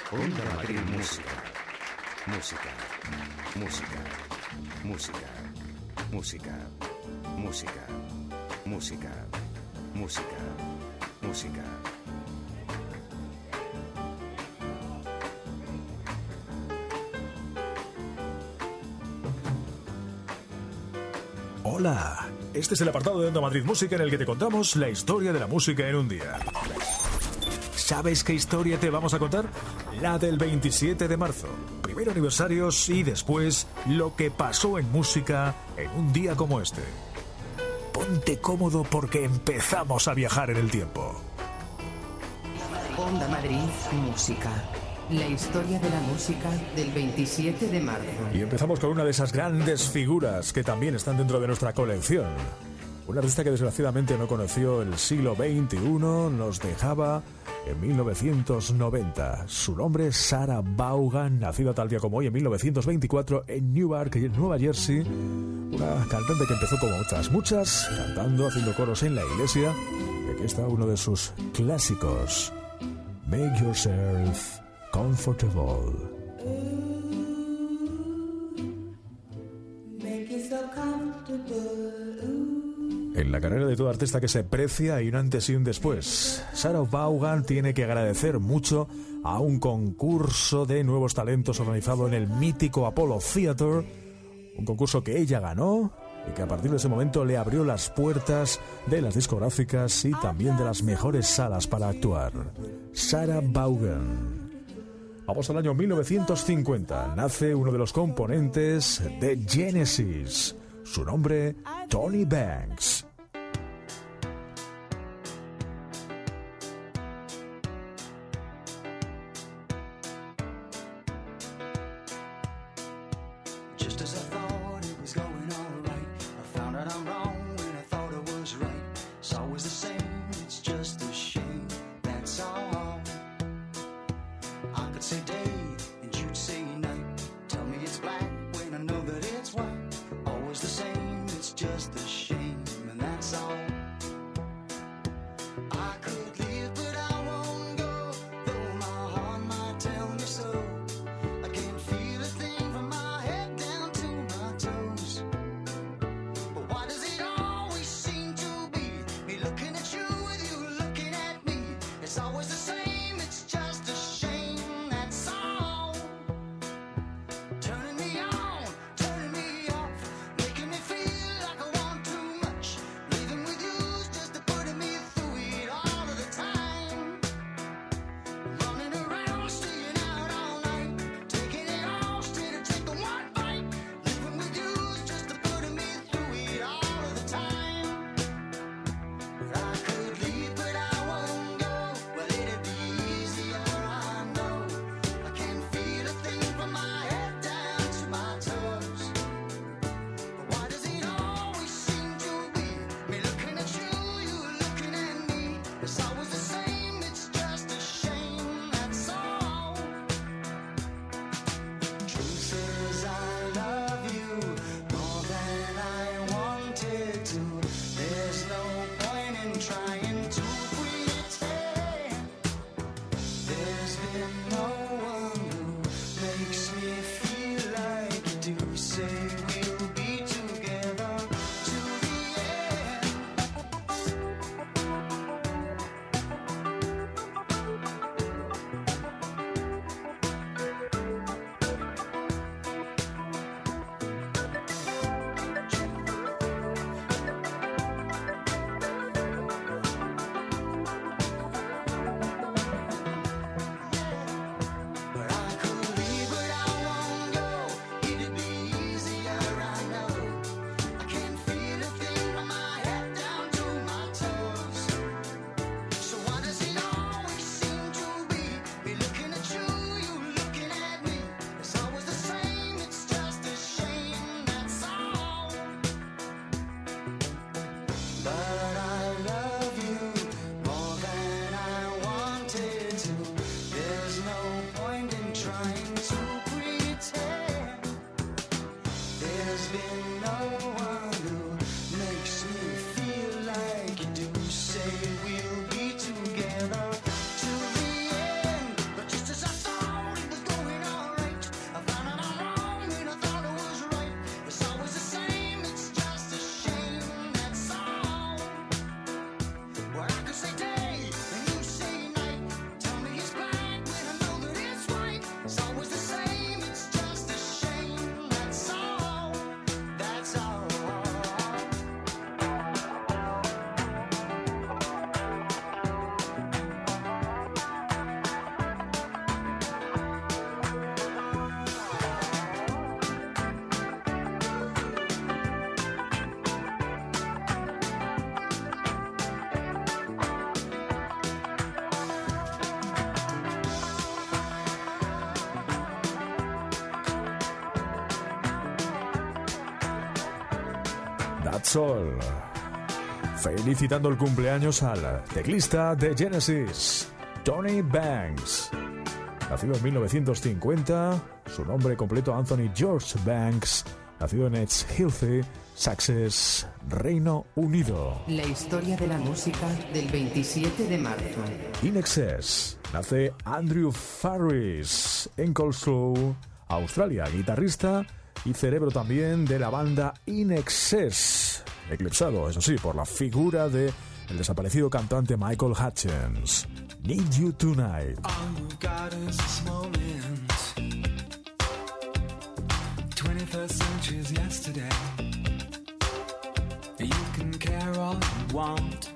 Onda Madrid Música. Música. Música. Música. Música. Música. Música. Música. Música. Hola, este es el apartado de Onda Madrid Música en el que te contamos la historia de la música en un día. ¿Sabes qué historia te vamos a contar? La del 27 de marzo, primer aniversarios y después lo que pasó en música en un día como este. Ponte cómodo porque empezamos a viajar en el tiempo. Onda Madrid Música. La historia de la música del 27 de marzo. Y empezamos con una de esas grandes figuras que también están dentro de nuestra colección. Una artista que desgraciadamente no conoció el siglo XXI, nos dejaba en 1990. Su nombre es Sarah Vaughan, nacida tal día como hoy en 1924 en Newark, Nueva Jersey. Una cantante que empezó como muchas, cantando, haciendo coros en la iglesia. Y aquí está uno de sus clásicos, Make Yourself Comfortable. En la carrera de todo artista que se precia hay un antes y un después. Sarah Vaughan tiene que agradecer mucho a un concurso de nuevos talentos organizado en el mítico Apollo Theater, un concurso que ella ganó y que a partir de ese momento le abrió las puertas de las discográficas y también de las mejores salas para actuar. Sarah Vaughan. Vamos al año 1950. Nace uno de los componentes de Genesis. Su nombre, Tony Banks. Just as I thought it was going all right, I found out I'm wrong when I thought I was right. It's always the same, it's just a shame, that's all. I could say day and you'd say night. Tell me it's black when I know that it's white. Always the same, it's just a shame, and that's That's All. Felicitando el cumpleaños al teclista de Genesis, Tony Banks. Nacido en 1950, su nombre completo Anthony George Banks, nacido en East Healthy, Sussex, Reino Unido. La historia de la música del 27 de marzo. In Excess, nace Andrew Farriss en Coleslow, Australia, guitarrista y cerebro también de la banda In Excess, eclipsado, eso sí, por la figura de el desaparecido cantante Michael Hutchence. Need You Tonight. All you've got is this moment. 21st century is yesterday. You can care all you want.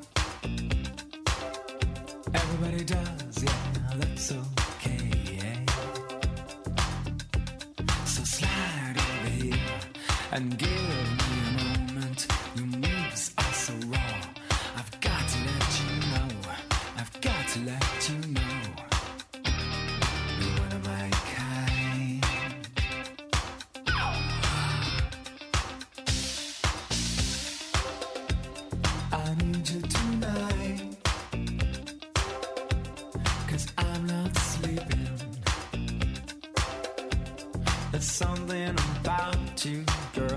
Everybody does, yeah, that's okay. So slide over here and give me a moment. Your moves are so raw. I've got to let you know. I've got to let you know. You're one of my kind. I need you tonight, 'cause I'm not sleeping. There's something about you, girl,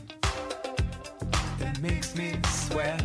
that makes me sweat.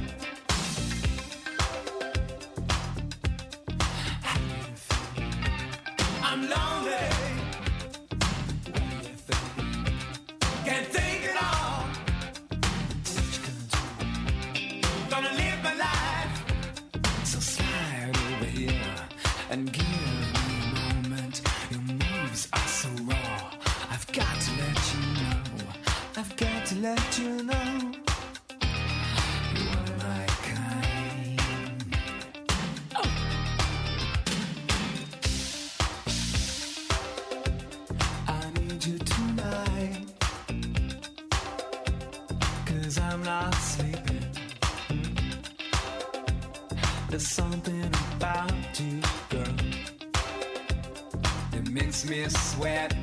I'm lonely. What do you think? Can't think at all. What you gonna do? Gonna live my life. So slide over here and give me a moment. Your moves are so raw. I've got to let you know. I've got to let you know. You are my kind. I need you tonight, 'cause I'm not sleeping. There's something about you, girl, that makes me sweat.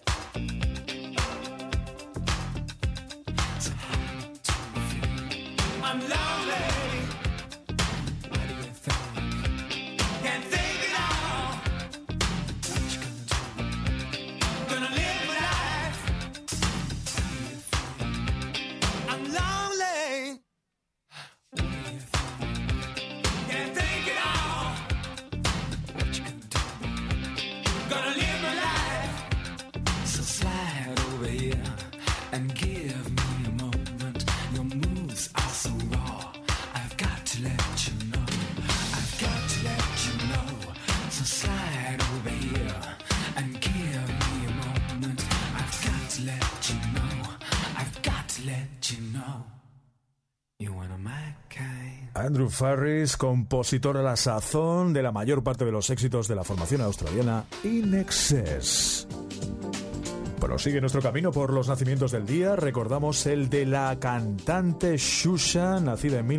So how do you feel? I'm lonely. What do you think? Can't think at all. What you gonna do? Gonna live my life. How do you feel? I'm lonely. What do you think? Can't think at all. What you gonna do? Gonna live my life. So slide over here and give me a moment. Your moves are so raw. I've got to let you know. I've got to let you know. So slide over here and give me a moment. I've got to let you know. I've got to let you know. You're one of my kind. Andrew Farriss, compositor a la sazón de la mayor parte de los éxitos de la formación australiana In Excess. Prosigue nuestro camino por los nacimientos del día. Recordamos el de la cantante Shusha, nacida en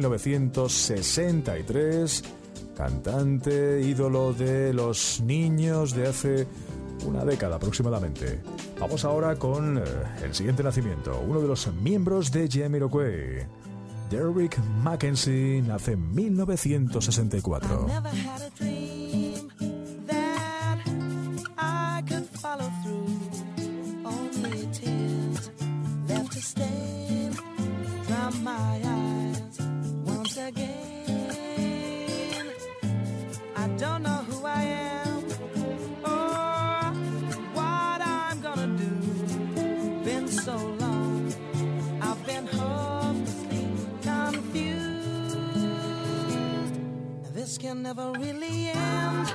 1963. Cantante, ídolo de los niños de hace una década aproximadamente. Vamos ahora con el siguiente nacimiento. Uno de los miembros de Jamiroquai. Derrick Mackenzie nace en 1964. Never had a dream that I could follow through. Only tears left to stain from my eyes once again. I don't know who I am or what I'm gonna do. Been so long, I've been hopelessly confused. Now this can never really end.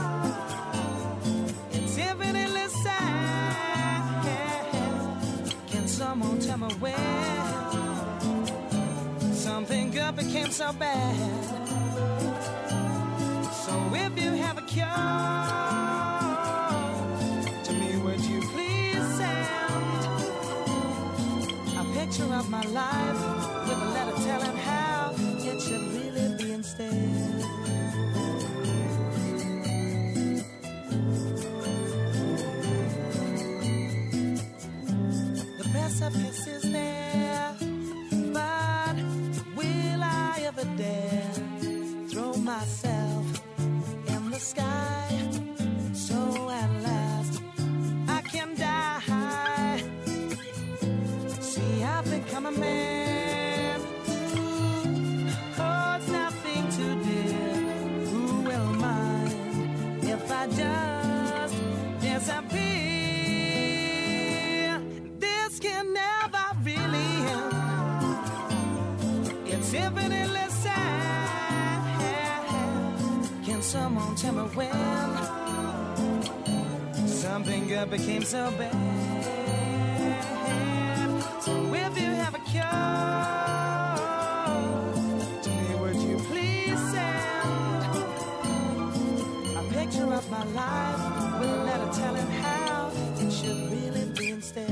It's infinitely sad. Can someone tell me where something good became so bad? So if you have a cure, to me would you please send a picture of my life with a letter telling how it should really be instead. The precipice is there, but someone tell me when something good became so bad. So if you have a cure to me, would you please send a picture of my life with a letter telling how it should really be instead?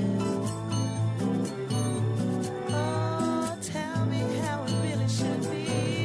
Oh, tell me how it really should be.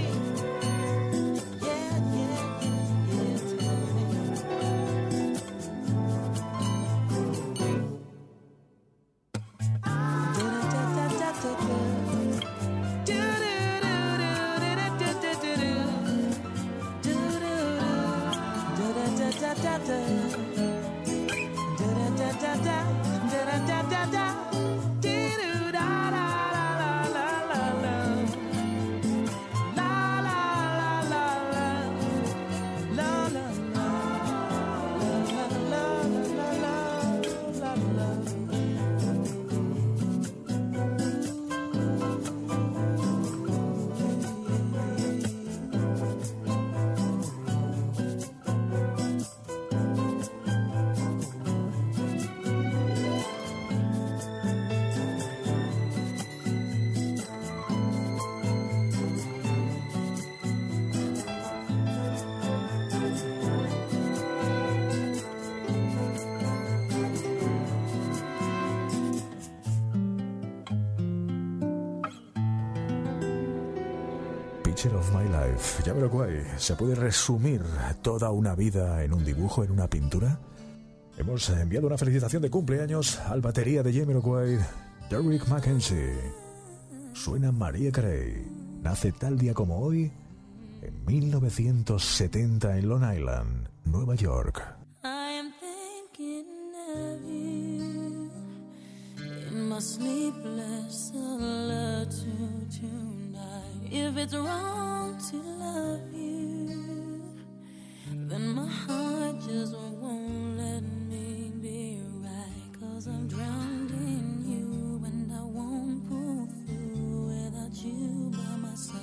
Picture of My Life. Jamiroquai, ¿se puede resumir toda una vida en un dibujo, en una pintura? Hemos enviado una felicitación de cumpleaños al batería de Jamiroquai, Derrick Mackenzie. Suena Mariah Carey. Nace tal día como hoy, en 1970 en Long Island, Nueva York. I am thinking of you in my sleepless solitude tonight. If it's wrong to love you, then my heart just won't let me be right. 'Cause I'm drowned in you and I won't pull through without you by my side.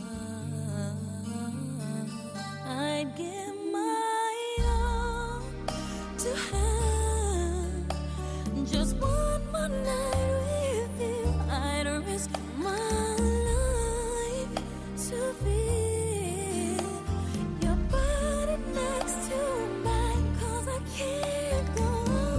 I'd give my all to have just one more night with you. I'd risk my life to feel your body next to mine. 'Cause I can't go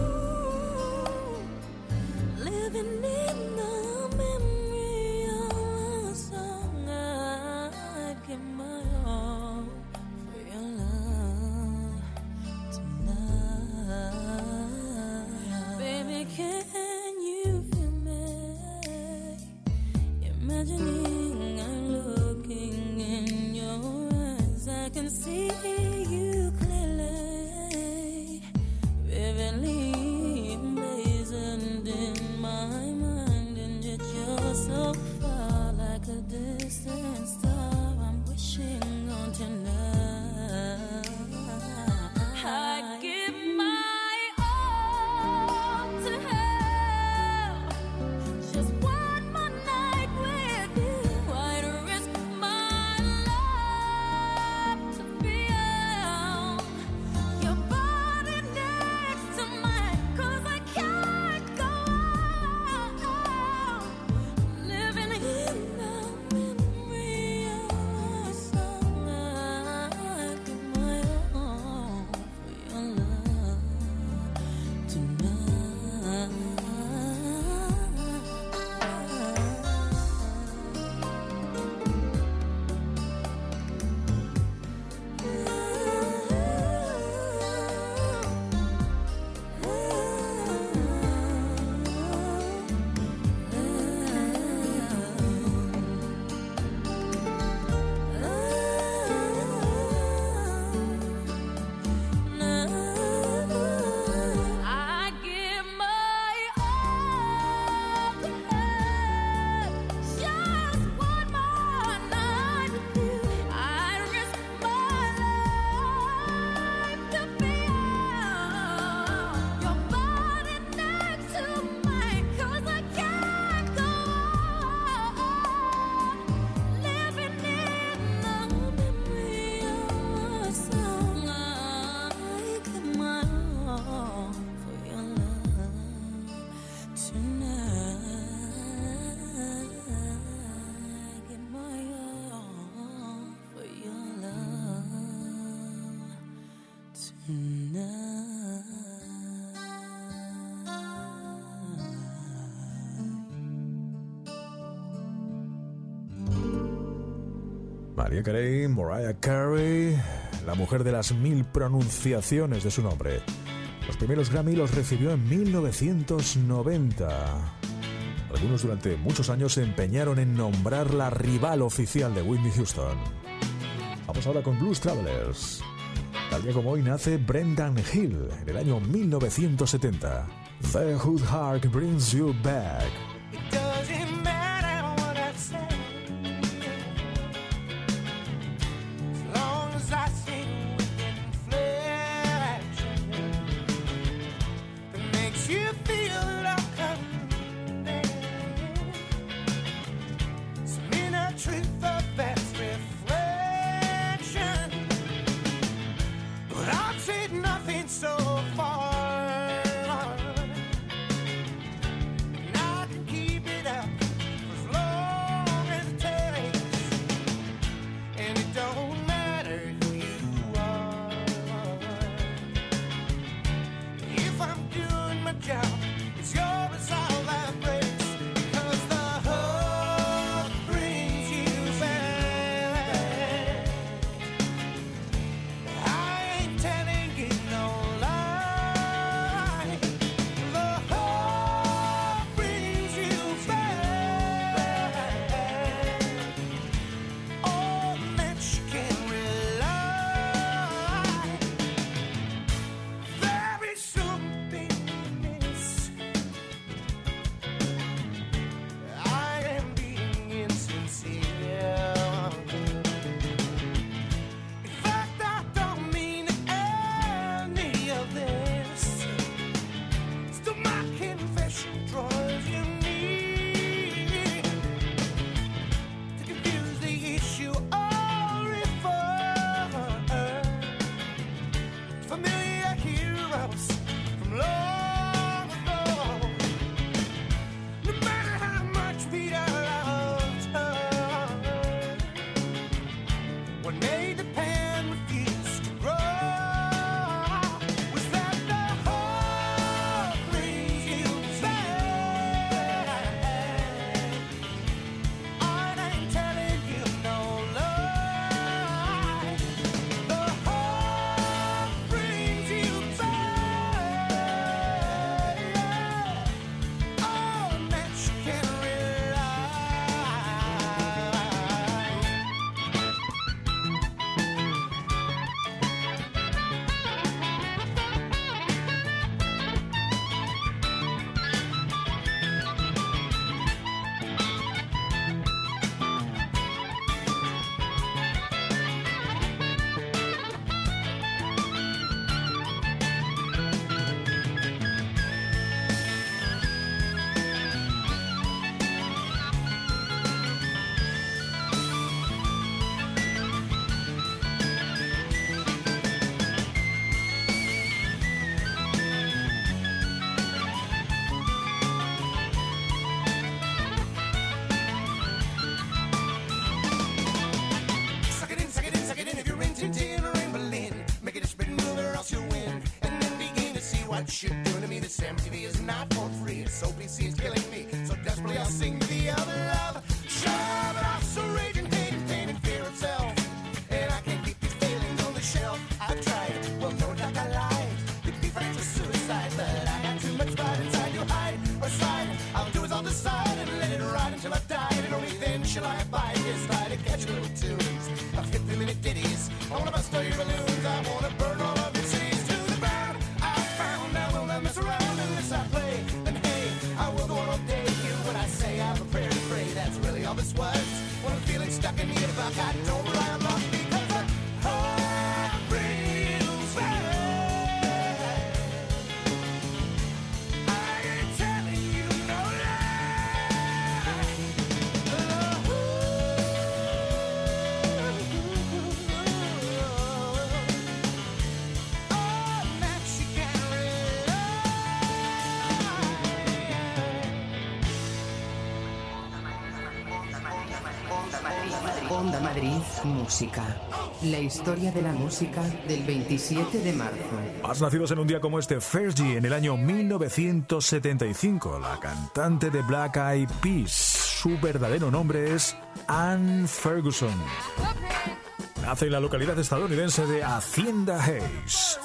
on living in the memory of a song. I'd give my all for your love tonight. Baby, can you feel me? Imagining I'm looking in your eyes, I can see you clearly, vividly emblazoned in my mind, and yet you're so far, like a distant star I'm wishing on tonight. I'd give my all to have just one more night with you. I'd risk my love to feel Mariah Carey, Mariah Carey, la mujer de las 1000 pronunciaciones de su nombre. Los primeros Grammy los recibió en 1990. Algunos durante muchos años se empeñaron en nombrar la rival oficial de Whitney Houston. Vamos ahora con Blues Travelers. Tal día como hoy nace Brendan Hill en el año 1970. The Hood Heart Brings You Back. It doesn't matter what I say, as long as I sing with inflection that makes you feel like I'm there. Some inner truth of that's reflection, but I'll trade nothing so far. It's your resolve that breaks, 'cause the hook brings you back. I ain't telling you no lie. The hook brings you back. Oh, that you can rely. There is something shit doing to me. This MTV is not for free. It's OPC is killing me. So desperately I'll sing to the other love. Sure, but I'm so raging, hating, pain, and fear of self. And I can't keep these feelings on the shelf. I've tried, well, no, like I lied. You'd be friends with suicide, but I got too much pride inside. You hide or slide. I'll do is I'll decide and let it ride until I die. And only then shall I abide. Yes, try to catch little tunes of 50-minute ditties. I wanna bust all your balloons. I wanna burn all of your cities to the ground. I found I will not mess around unless I play. Then hey, I will go on all day. Hear what I say, I have a prayer to pray. That's really all this was. When I'm feeling stuck in the buck, I don't rely on luck because the heart brings back. I ain't telling you no lie. Oh, that she can Onda Madrid, música. La historia de la música del 27 de marzo. Más nacidos en un día como este, Fergie en el año 1975, la cantante de Black Eyed Peas. Su verdadero nombre es Ann Ferguson. Nace en la localidad estadounidense de Hacienda Heights.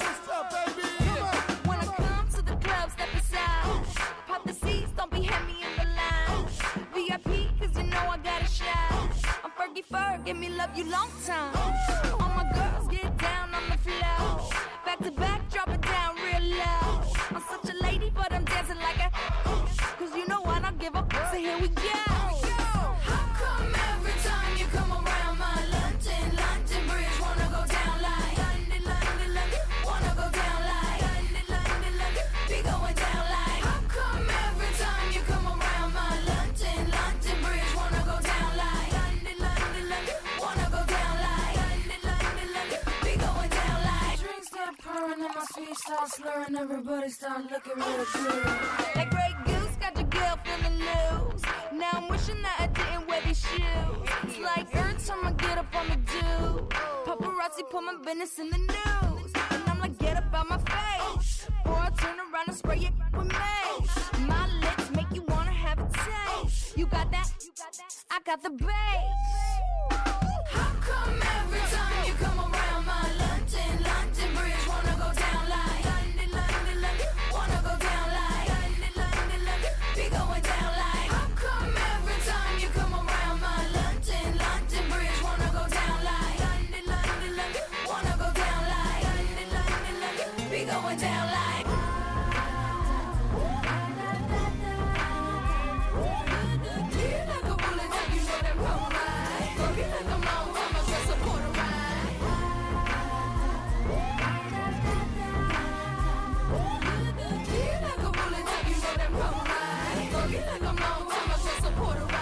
Give me love you long time. All my girls get down on the floor. Back to back, drop it down real low. I'm such a lady, but I'm dancing like a. Cause you know I don't give up, so here we go. How come every time you come around my London Bridge wanna go down like London, wanna go down like London, be going down like. How come every time you come around my London Bridge wanna go down like wanna go down like be going down like. Drinks start pouring and my feet start slurring. Everybody start looking real good. Like Grey Goose got your girl feeling loose. Now I'm wishing that I didn't wear these shoes. It's like every time I get up on the do, paparazzi put my business in the news. And I'm like, get up out my face, or I turn around and spray it with mace. My lips make you wanna have a taste. You got that? I got the bass. How come every time you come around my London Bridge wanna go down like London, wanna go down like London, be going down like. How come every time you come around my London Bridge wanna go down like London, wanna go down like London, be going down like. Like a bullet, you know that wrong right. Go get like a long time, I just support a ride. Like a bullet, you know that wrong right. Go get like a long time, I just support a ride.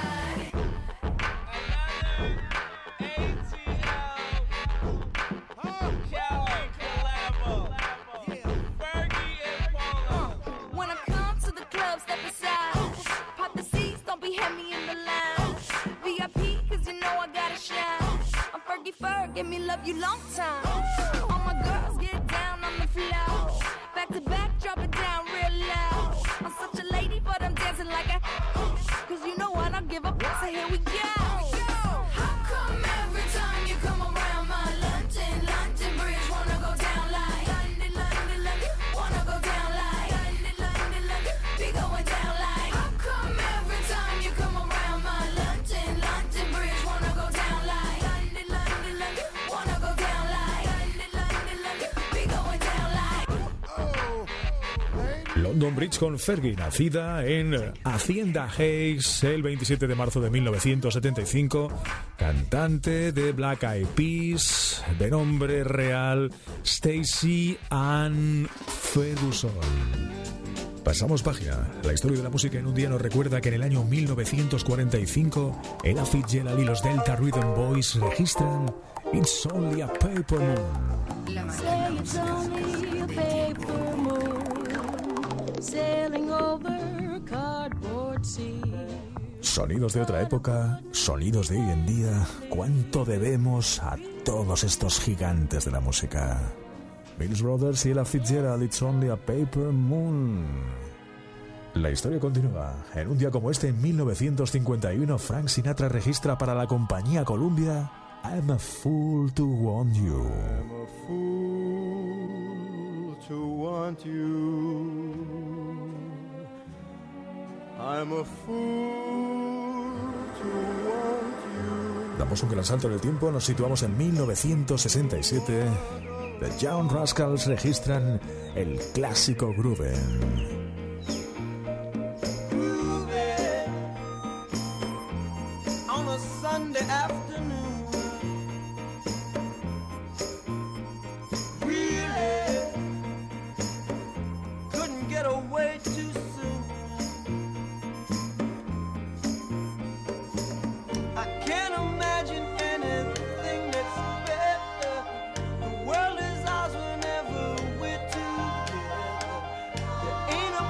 When I come to the club, step aside. Pop the seats, don't be heavy in the line. VIP, cause you know I gotta shine. I'm Fergie Ferg, give me love you long time. All my girls get down on the floor. Back to back, drop it down real low. I'm such a lady, but I'm dancing like a. Cause you know I don't give up, so here we go. How come every time you come around my London Bridge wanna go down like London, wanna go down like London, be going down like. How come every time you come around my London Bridge wanna go down like London, wanna go down like London, be going down like. London Bridge con Fergie, nacida en Hacienda Heights el 27 de marzo de 1975, cantante de Black Eyed Peas, de nombre real Stacey Ann Ferguson. Pasamos página. La historia de la música en un día nos recuerda que en el año 1945 Ella Fitzgerald y los Delta Rhythm Boys registran It's Only a Paper Moon. La máquina musical. Sailing over cardboard sea. Sonidos de otra época, sonidos de hoy en día. ¿Cuánto debemos a todos estos gigantes de la música? Mills Brothers y Ella Fitzgerald, It's Only a Paper Moon. La historia continúa. En un día como este, en 1951, Frank Sinatra registra para la compañía Columbia I'm a Fool to Want You. I'm a fool to want you. I'm a fool to want you. Damos un gran salto en el tiempo, nos situamos en 1967. The Young Rascals registran el clásico Groove. On a Sunday afternoon, really couldn't get away too soon. I can't imagine anything that's better. The world is ours whenever we're together. There ain't a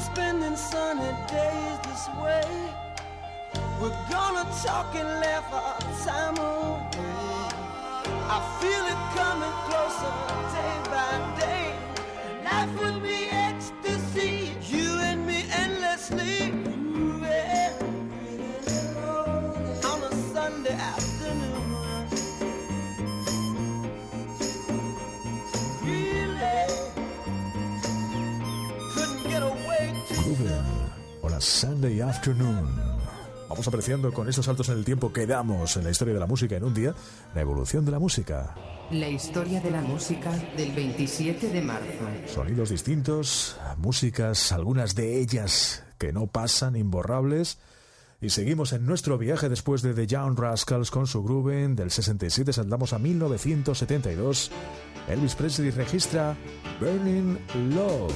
spending sunny days this way. We're gonna talk and laugh our time away. I feel it coming closer day by day. Life would be ecstasy, you and me endlessly moving on a Sunday afternoon. Really couldn't get away too Groovin' on a Sunday afternoon. Vamos apreciando con estos saltos en el tiempo que damos en la historia de la música en un día, la evolución de la música. La historia de la música del 27 de marzo. Sonidos distintos, músicas, algunas de ellas que no pasan, imborrables. Y seguimos en nuestro viaje después de The Young Rascals con su Groovin' del 67. Saltamos a 1972. Elvis Presley registra Burning Love.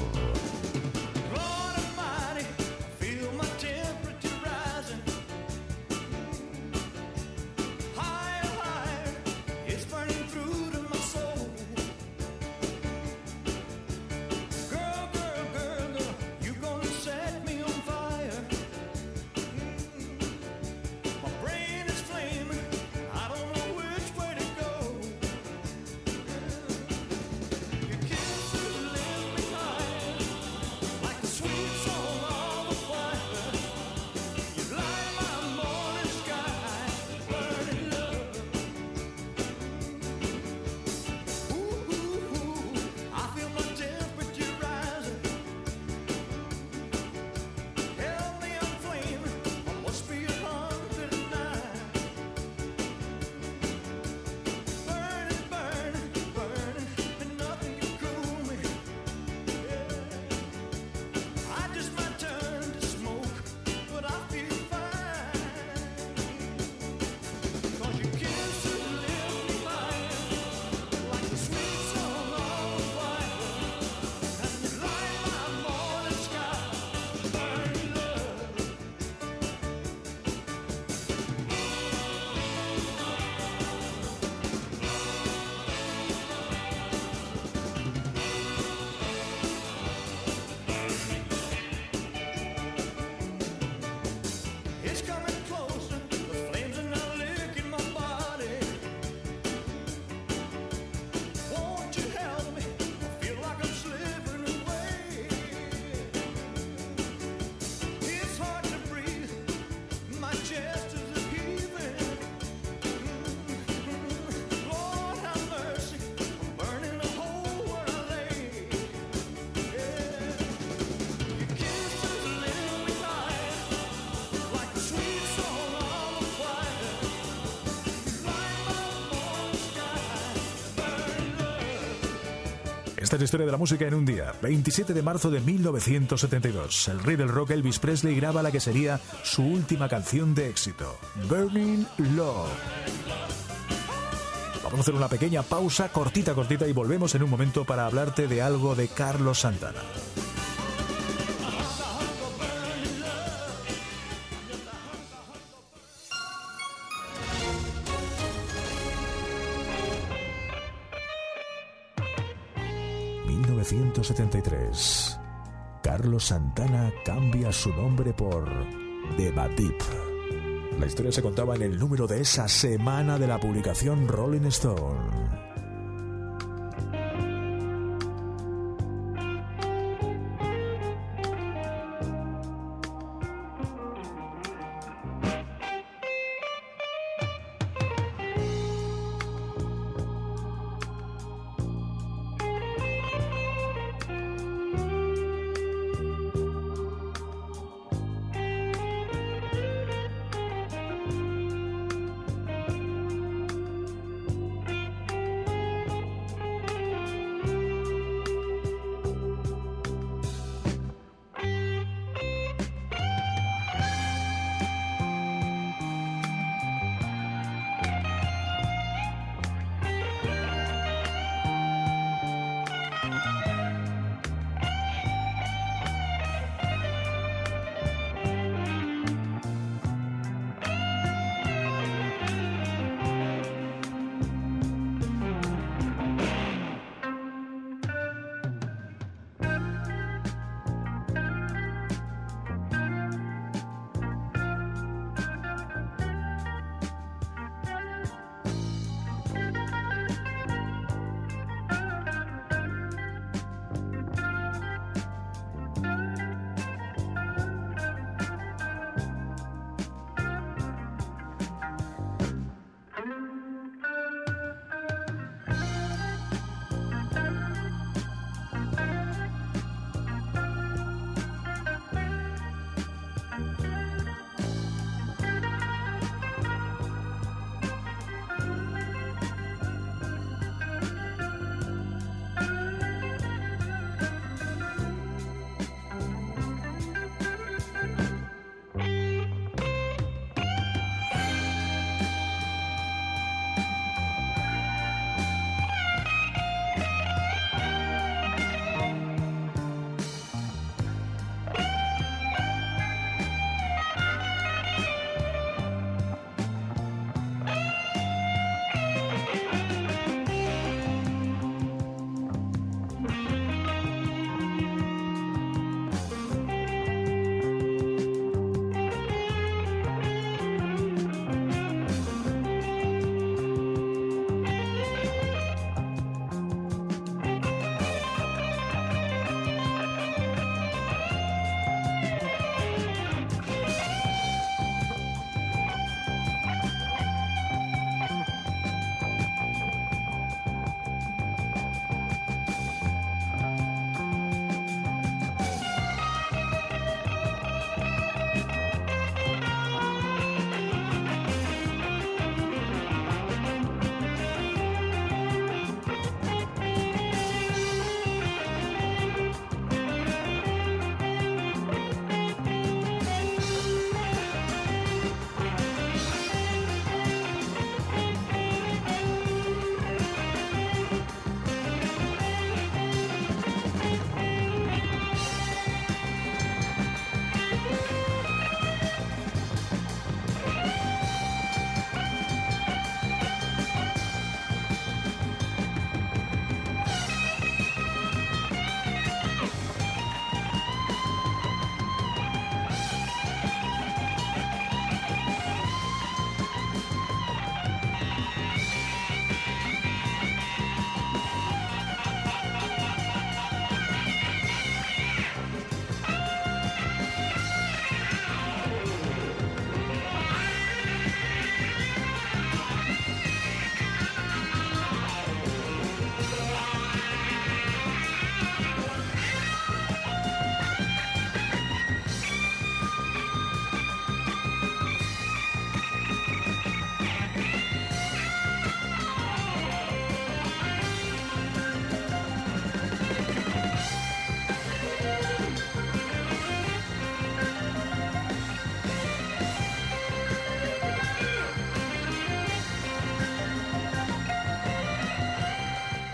Esta es la historia de la música en un día. 27 de marzo de 1972. El rey del rock Elvis Presley graba la que sería su última canción de éxito, Burning Love. Vamos a hacer una pequeña pausa, cortita, y volvemos en un momento para hablarte de algo de Carlos Santana. En 1973, Carlos Santana cambia su nombre por The Batip. La historia se contaba en el número de esa semana de la publicación Rolling Stone.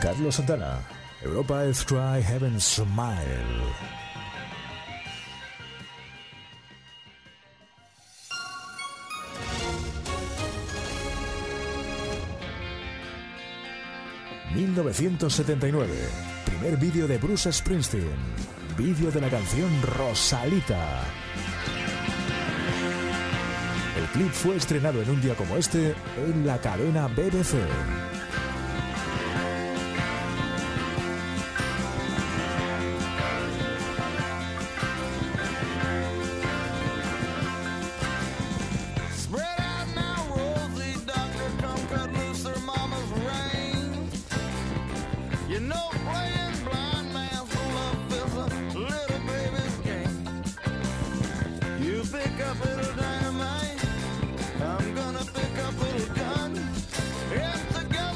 Carlos Santana, Europa is Cry, Heaven Smile. ...1979... primer vídeo de Bruce Springsteen... vídeo de la canción Rosalita. El clip fue estrenado en un día como este... en la cadena BBC. Pick up little dynamite. I'm gonna pick up little gun. If the gun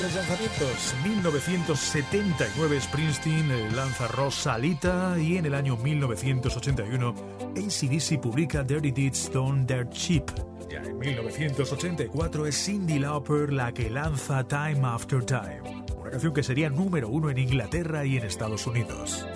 Tres lanzamientos. 1979 Springsteen lanza Rosalita y en el año 1981 AC/DC publica Dirty Deeds Done Dirt Cheap. Ya en 1984 es Cyndi Lauper la que lanza Time After Time, una canción que sería número 1 en Inglaterra y en Estados Unidos.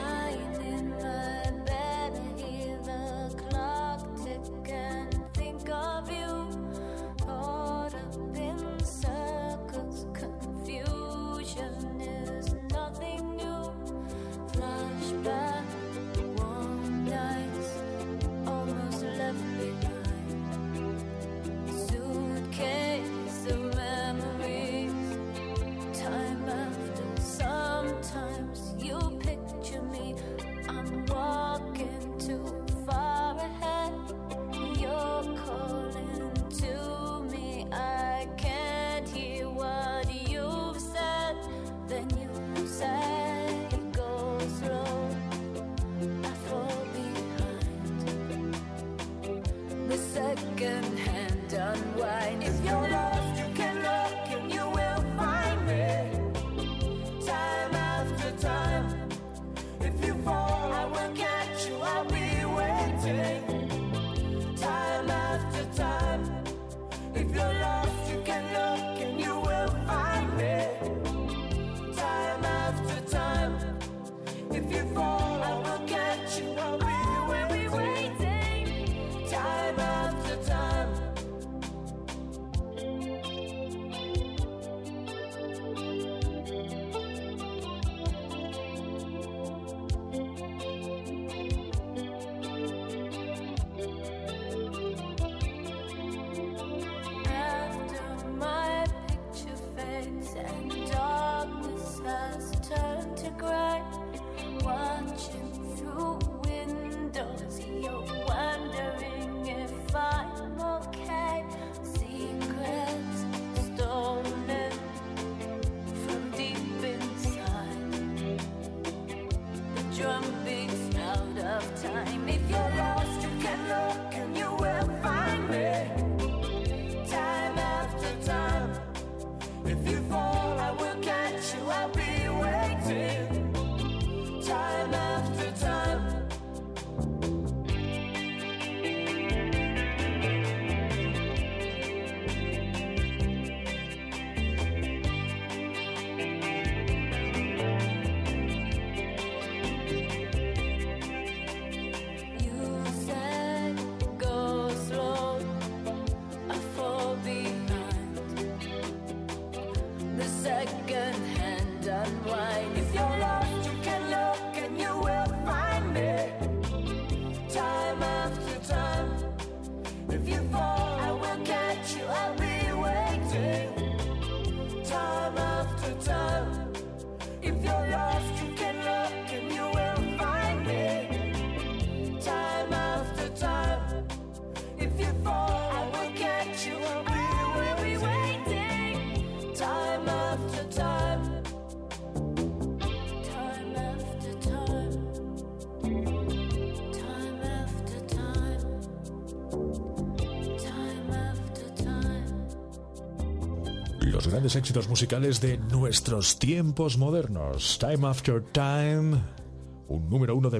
Los grandes éxitos musicales de nuestros tiempos modernos. Time After Time, un número 1 de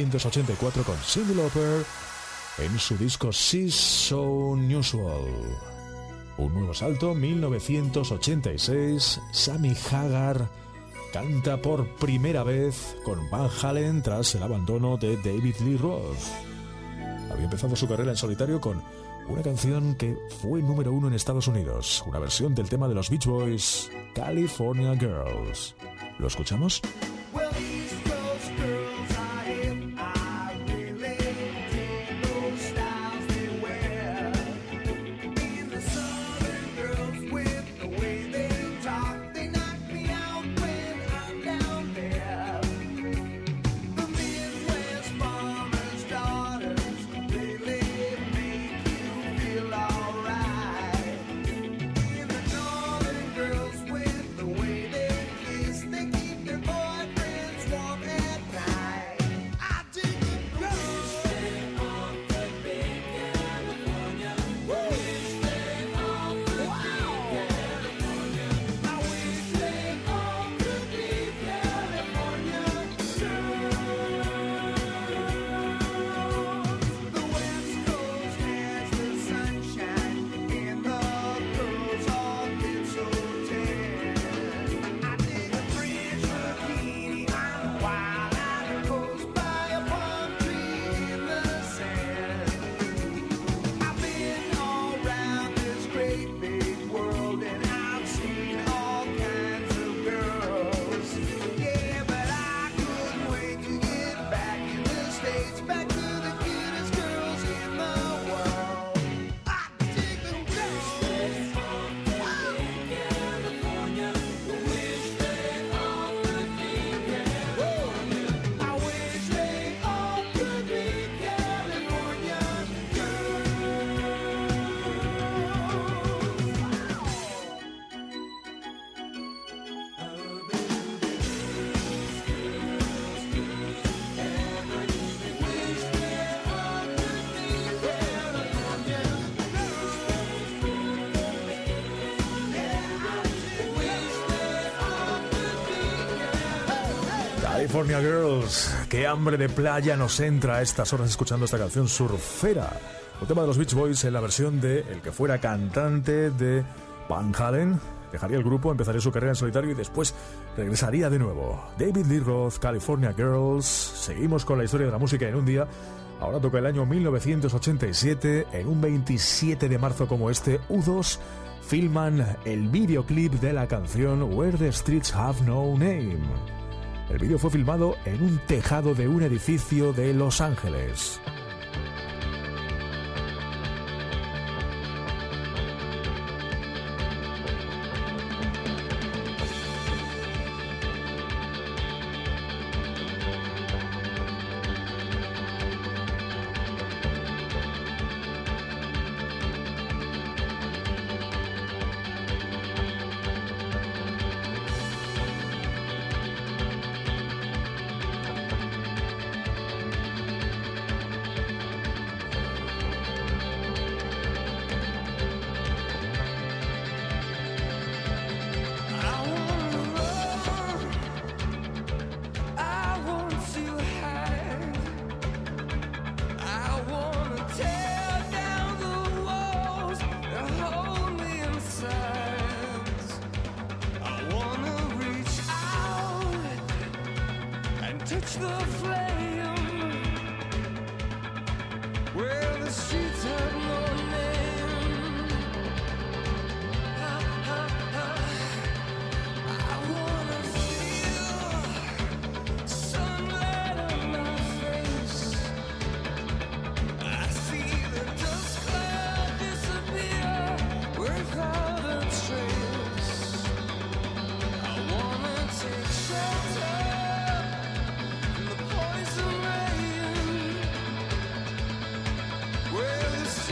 1984 con Cyndi Lauper en su disco She's So Unusual. Un nuevo salto, 1986, Sammy Hagar canta por primera vez con Van Halen tras el abandono de David Lee Roth. Había empezado su carrera en solitario con una canción que fue número 1 en Estados Unidos, una versión del tema de los Beach Boys, California Girls. ¿Lo escuchamos? Girls with the way they kiss, they keep their boyfriends California Girls. Qué hambre de playa nos entra a estas horas escuchando esta canción surfera. Un tema de los Beach Boys en la versión de el que fuera cantante de Van Halen. Dejaría el grupo, empezaría su carrera en solitario y después regresaría de nuevo. David Lee Roth, California Girls. Seguimos con la historia de la música en un día. Ahora toca el año 1987. En un 27 de marzo como este, U2 filman el videoclip de la canción Where the Streets Have No Name. El vídeo fue filmado en un tejado de un edificio de Los Ángeles. Where the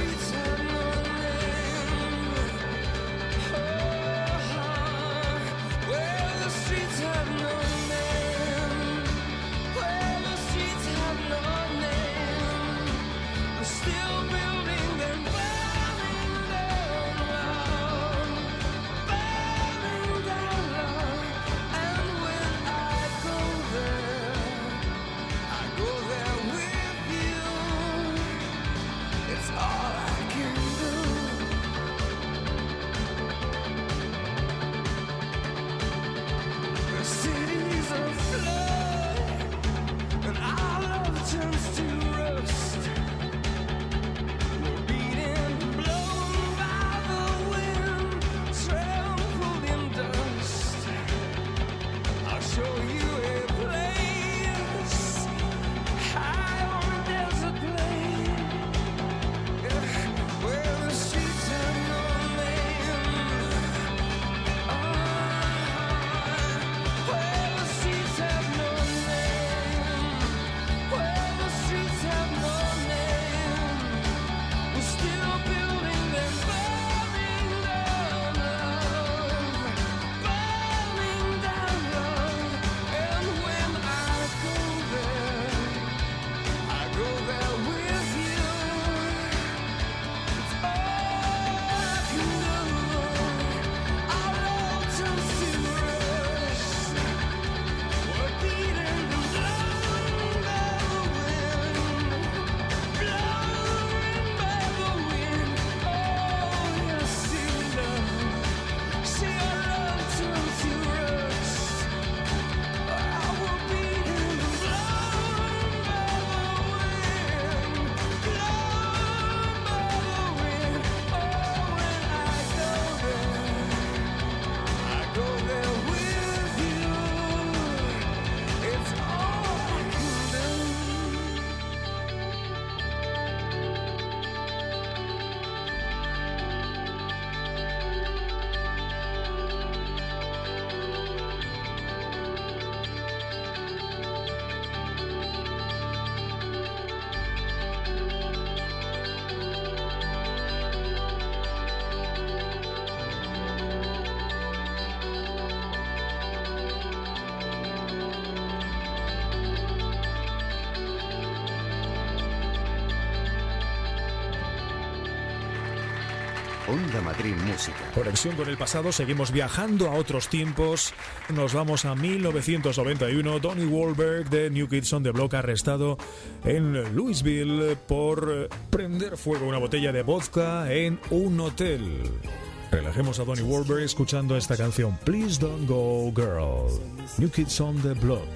Onda Madrid Música. Conexión con el pasado, seguimos viajando a otros tiempos. Nos vamos a 1991. Donnie Wahlberg de New Kids on the Block, arrestado en Louisville por prender fuego a una botella de vodka en un hotel. Relajemos a Donnie Wahlberg escuchando esta canción, Please Don't Go Girl. New Kids on the Block.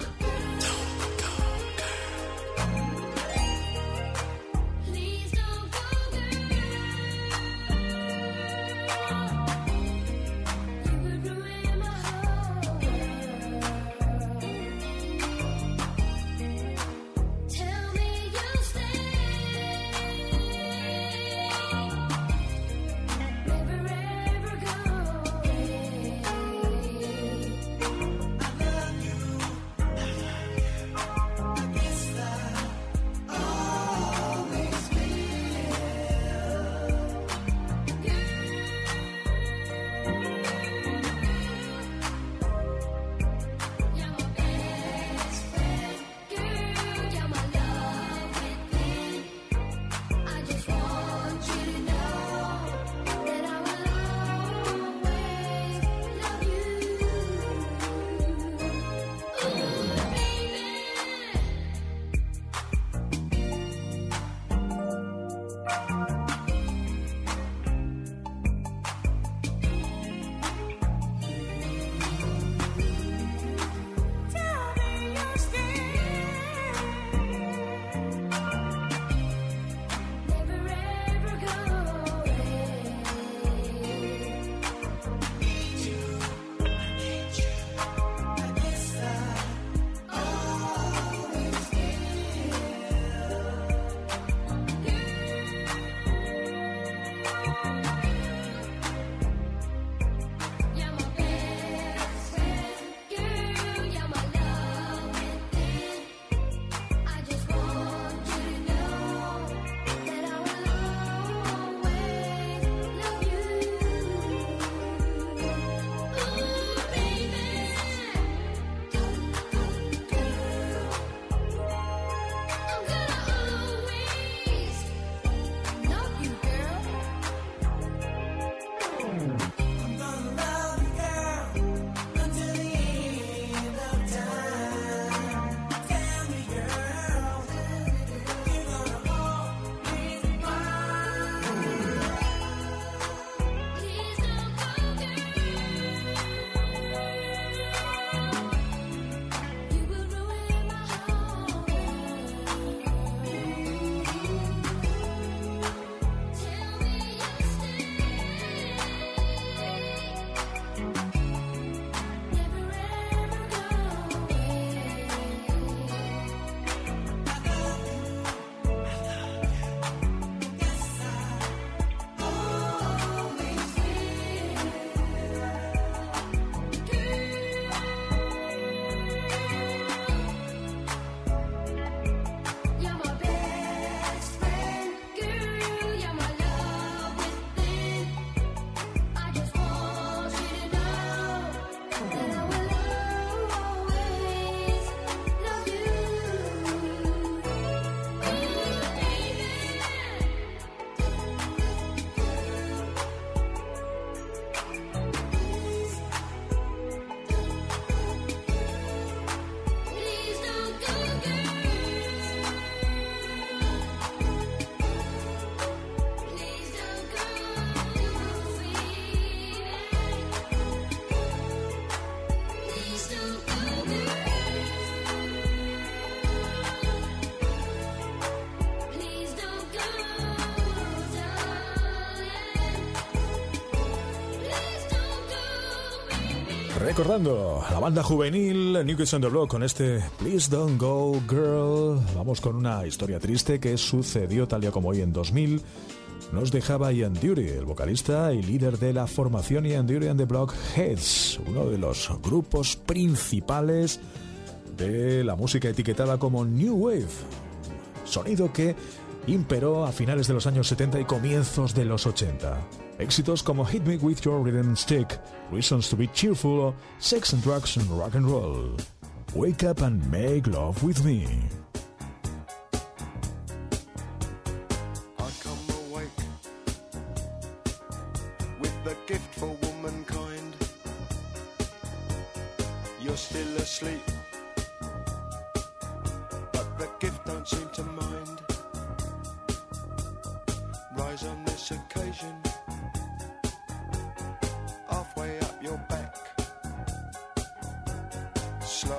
Recordando la banda juvenil New Kids on the Block con este Please Don't Go Girl. Vamos con una historia triste que sucedió tal día como hoy en 2000. Nos dejaba Ian Dury, el vocalista y líder de la formación Ian Dury and the Blockheads, uno de los grupos principales de la música etiquetada como New Wave, sonido que imperó a finales de los años 70 y comienzos de los 80. Éxitos como Hit Me With Your Rhythm Stick, Reasons to Be Cheerful o Sex and Drugs and Rock and Roll. Wake Up and Make Love With Me.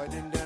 avoiding the